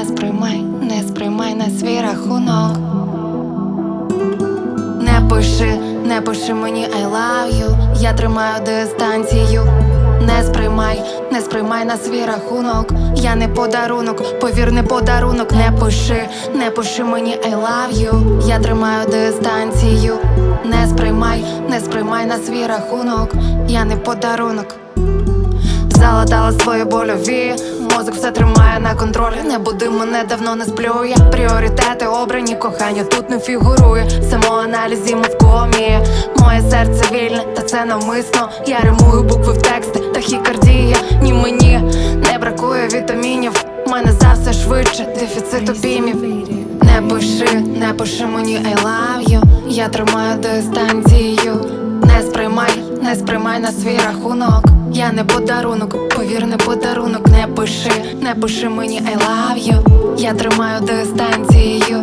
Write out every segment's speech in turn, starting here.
не сприймай на свій рахунок. Не пиши мені I love you, я тримаю дистанцію. Не сприймай на свій рахунок. Я не подарунок, повір, не подарунок. Не пиши мені I love you, я тримаю дистанцію. Не сприймай на свій рахунок. Я не подарунок. Залатала свої больові, мозок все тримає на контролі. Не буди мене, давно не сплю я. Пріоритети обрані, кохання тут не фігурує. Самоаналізі ми в комі. Моє серце вільне, та це навмисно. Я римую букви в тексти, тахікардія. Ні, мені не бракує вітамінів. Мене за все швидше, дефіцит обіймів. Не пиши мені I love you, я тримаю дистанцію. Не сприймай на свій рахунок. Я не подарунок, повір, не подарунок. Не пиши мені I love you, я тримаю дистанцію.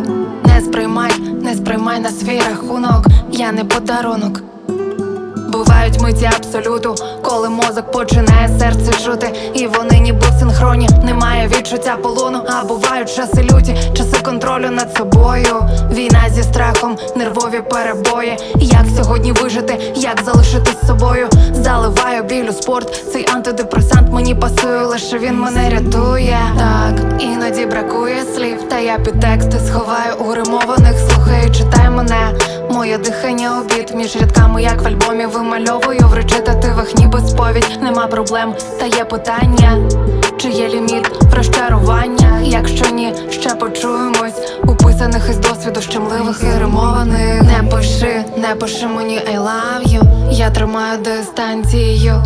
Не сприймай на свій рахунок. Я не подарунок. Бувають миті абсолюту, коли мозок починає серце чути, і вони ніби в синхроні. Немає відчуття полону, а бувають часи люті, часи контролю над собою. Війна зі страхом, нервові перебої. Як сьогодні вижити, як залишитись собою? Заливаю біль у спорт, цей антидепресант мені пасує, лише він мене рятує. Так, іноді бракує слів, та я підтексти сховаю у римованих. Слухай, читай мене, моє дихання обід між рядками, як в альбомі вимальовую в речитативах ніби сповідь. Нема проблем, та є питання, чи є ліміт в розчарування? Якщо ні, ще почуємось у писаних із досвіду щемливих і римованих. Не пиши мені I love you, я тримаю дистанцію.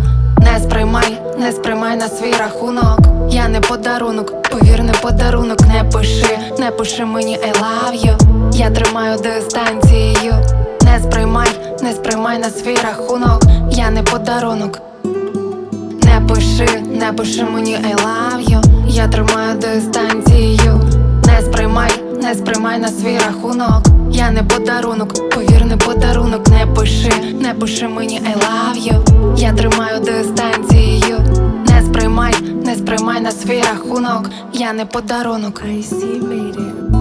Не сприймай на свій рахунок. Я не подарунок, повір, не подарунок. Не пиши мені I love you, я тримаю дистанцію. Не сприймай на свій рахунок. Я не подарунок. Не пиши мені I love you, я тримаю дистанцію. Не сприймай на свій рахунок. Я не подарунок, повір, не подарунок. Не пиши мені I love you, я тримаю дистанцію. Не сприймай на свій рахунок. Я не подарунок. I see made it.